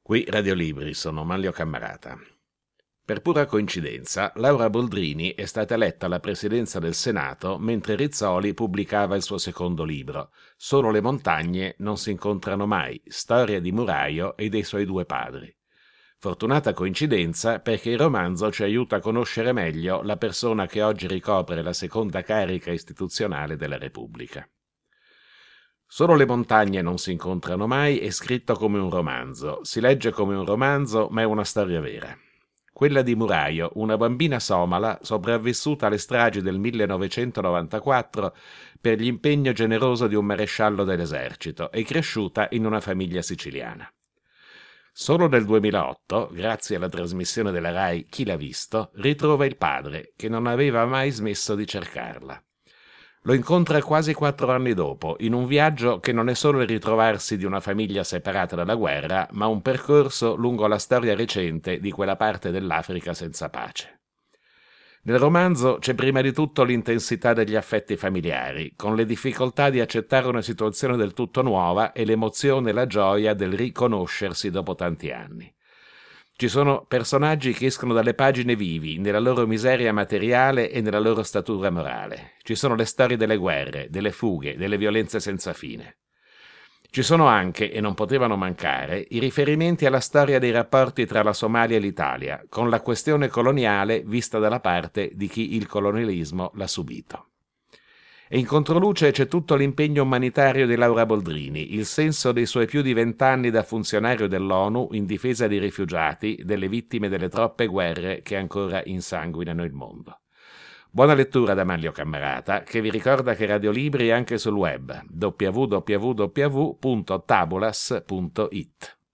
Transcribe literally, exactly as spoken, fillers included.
Qui Radiolibri, sono Manlio Cammarata. Per pura coincidenza, Laura Boldrini è stata eletta alla presidenza del Senato mentre Rizzoli pubblicava il suo secondo libro, Solo le montagne non si incontrano mai, storia di Muraio e dei suoi due padri. Fortunata coincidenza perché il romanzo ci aiuta a conoscere meglio la persona che oggi ricopre la seconda carica istituzionale della Repubblica. Solo le montagne non si incontrano mai è scritto come un romanzo, si legge come un romanzo ma è una storia vera. Quella di Muraio, una bambina somala sopravvissuta alle stragi del millenovecentonovantaquattro per l'impegno generoso di un maresciallo dell'esercito e cresciuta in una famiglia siciliana. Solo nel duemilaotto, grazie alla trasmissione della Rai Chi l'ha visto, ritrova il padre, che non aveva mai smesso di cercarla. Lo incontra quasi quattro anni dopo, in un viaggio che non è solo il ritrovarsi di una famiglia separata dalla guerra, ma un percorso lungo la storia recente di quella parte dell'Africa senza pace. Nel romanzo c'è prima di tutto l'intensità degli affetti familiari, con le difficoltà di accettare una situazione del tutto nuova e l'emozione e la gioia del riconoscersi dopo tanti anni. Ci sono personaggi che escono dalle pagine vivi, nella loro miseria materiale e nella loro statura morale. Ci sono le storie delle guerre, delle fughe, delle violenze senza fine. Ci sono anche, e non potevano mancare, i riferimenti alla storia dei rapporti tra la Somalia e l'Italia, con la questione coloniale vista dalla parte di chi il colonialismo l'ha subito. E in controluce c'è tutto l'impegno umanitario di Laura Boldrini, il senso dei suoi più di vent'anni da funzionario dell'ONU in difesa dei rifugiati, delle vittime delle troppe guerre che ancora insanguinano il mondo. Buona lettura da Manlio Cammarata, che vi ricorda che Radiolibri è anche sul web w w w punto tabulas punto it.